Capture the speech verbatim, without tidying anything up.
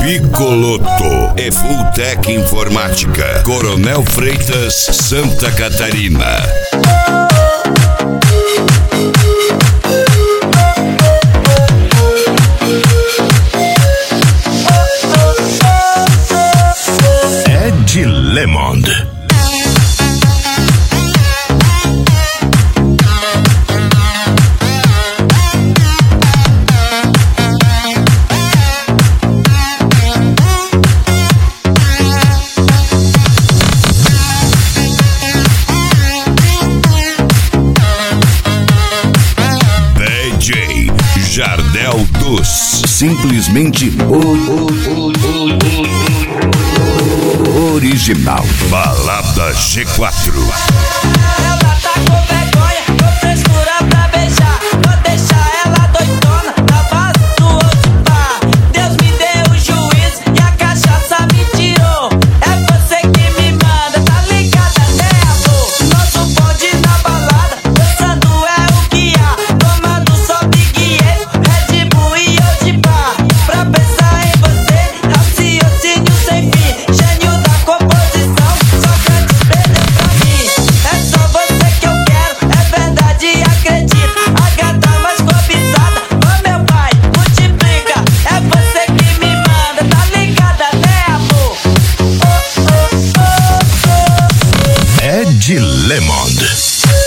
Picoloto e Fulltech Informática, Coronel Freitas, Santa Catarina. Ed Lemond. Jardel dos simplesmente o, o, o, o, o, original. Balada G quatro. Ela tá com vergonha, com frescura pra beijar. Vou deixar ela doidona na base do outro par. Deus me deu o juízo e a cachaça me tirou. É você que me manda, tá ligada, né, amor? Nosso bonde na balada, dançando é o que há. Tomando só Big E, Red Bull e eu de bar. Pra pensar em você, raciocínio sem fim. Gênio da composição, Sócrates perdeu pra mim. É só você que eu quero, é verdade, acredito. A gata mais cobiçada, ô meu pai, multiplica. É você que me manda, tá ligada, né, amor? Oh, oh, oh, oh, oh. Ed Lemond.